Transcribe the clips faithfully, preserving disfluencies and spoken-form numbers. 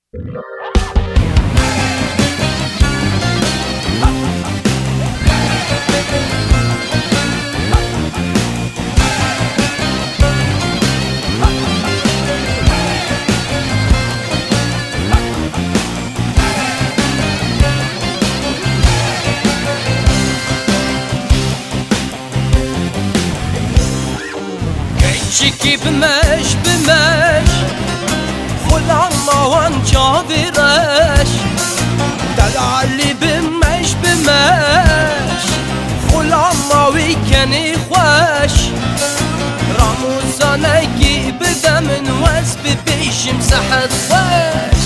شکی بمش بمش خلال ماوان جاویرش دلالی بمش بمش خلال ماوی کنی خوش راموزانگی بدمن وز ببیشم سحد خوش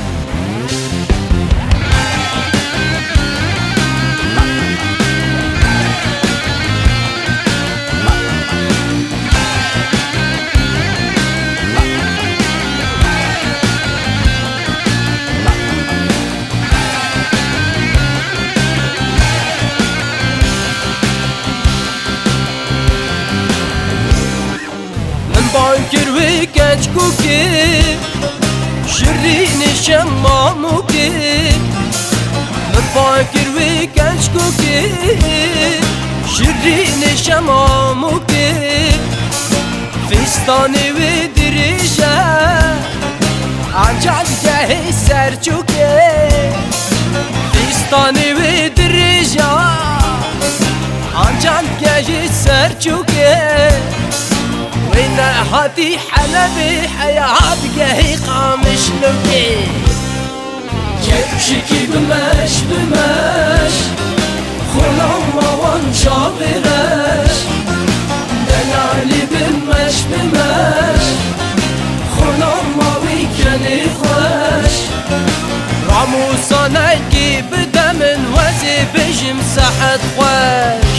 بانکر و گنج کوکی شیرین شماموکی من بانکر و گنج کوکی شیرین شماموکی فستانی و دریجه آنجا دیگه سرچوکی فستانی و دریجه آنجا دیگه سرچوکی وين هاتي حلبي حياة بقاهي قامش لوكي يمشيكي بمش بمش خلال موان شابرش دلالي بمش بمش خلال موي كني خوش راموسانكي بدمن وزي بجم ساحت خوش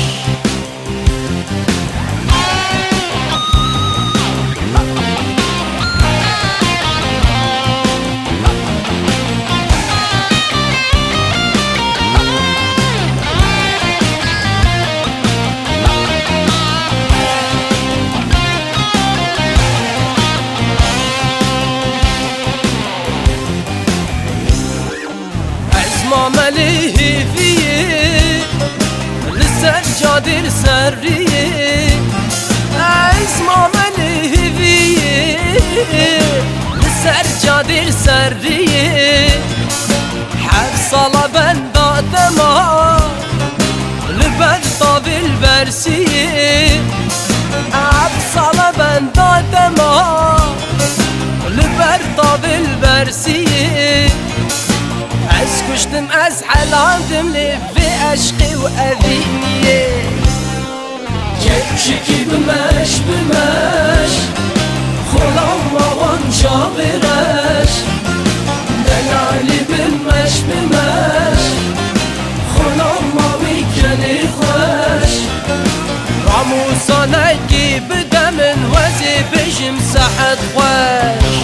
ماليه فيه للسجادر سريه اسمع ماليه فيه للسجادر سريه حفصة بندا دما لبندا بالبرسيه حفصة بندا دما لبندا بالبرسيه از کشتم از حلاندم لی في عشقی و اذینیه یکشکی بمش بمش خلال موان جاورش دلالی بمش بمش خلال ماوی کنی خوش راموسانگی بدمن وزی بجم سحد خوش